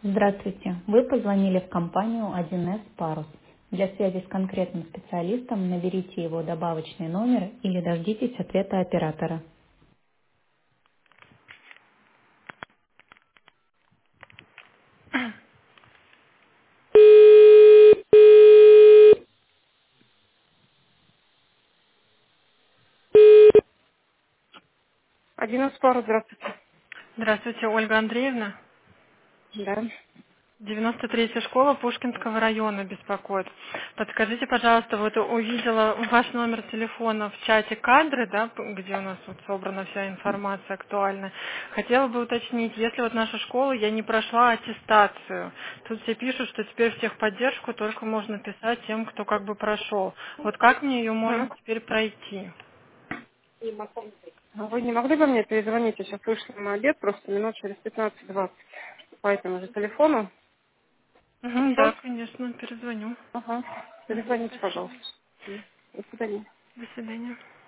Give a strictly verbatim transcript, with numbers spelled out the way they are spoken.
Здравствуйте. Вы позвонили в компанию один эс Парус. Для связи с конкретным специалистом наберите его добавочный номер или дождитесь ответа оператора. Один из пар, здравствуйте. Здравствуйте, Ольга Андреевна. Да. девяносто третья школа Пушкинского района беспокоит. Подскажите, пожалуйста, вот увидела ваш номер телефона в чате кадры, да, п- где у нас вот собрана вся информация актуальная. Хотела бы уточнить, если вот наша школа, я не прошла аттестацию. Тут все пишут, что теперь в техподдержку только можно писать тем, кто как бы прошел. Вот как мне ее можно Ага. теперь пройти? А Вы не могли бы мне перезвонить? Я сейчас вышла на обед, просто минут через пятнадцать-двадцать по этому же телефону. Мгм, да, Хорошо? конечно, перезвоню. Ага. Мгм, Перезвоните, спасибо. пожалуйста. До свидания. До свидания.